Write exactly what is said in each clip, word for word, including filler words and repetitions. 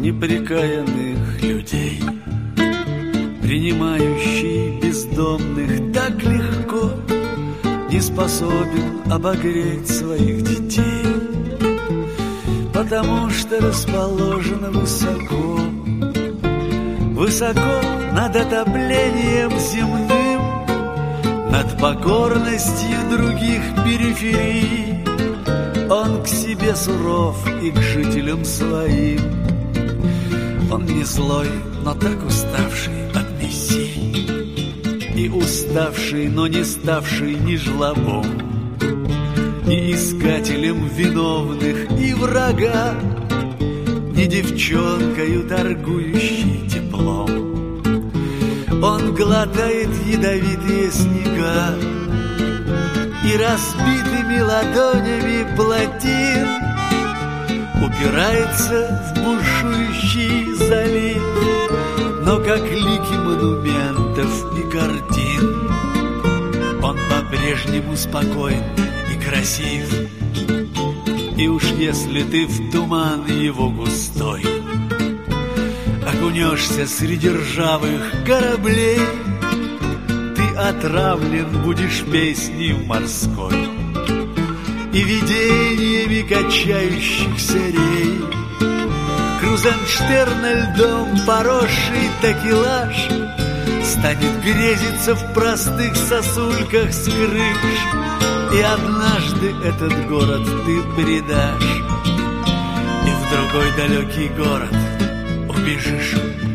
неприкаянных людей, принимающий бездомных так легко, не способен обогреть своих детей, потому что расположено высоко, высоко над отоплением земным, над покорностью других периферий. Он к себе суров и к жителям своим. Он не злой, но так уставший от мессий, и уставший, но не ставший ни жлобом, ни искателем виновных и врага, ни девчонкою, торгующей теплом. Он глотает ядовитые снега и разбитыми ладонями плотин упирается в бушующий залив, но как лики монументов и картин он по-прежнему спокоен и красив. И уж если ты в туман его густой окунешься среди ржавых кораблей, ты отравлен будешь песней морской и видениями качающихся рей. Крузенштерна льдом поросший такелаж станет грезиться в простых сосульках с крыш, и однажды этот город ты предашь, и в другой далекий город убежишь,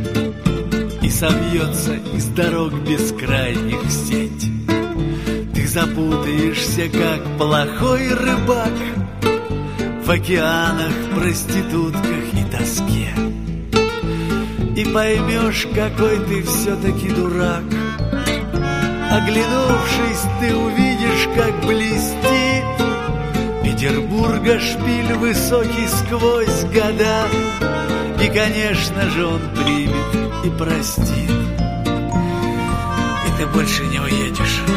и собьется из дорог бескрайних сеть. Ты запутаешься, как плохой рыбак, в океанах, проститутках и тоске, и поймешь, какой ты все-таки дурак. Оглянувшись, ты увидишь, как блестит Петербурга шпиль высокий сквозь года, и, конечно же, он примет и простит, и ты больше не уедешь.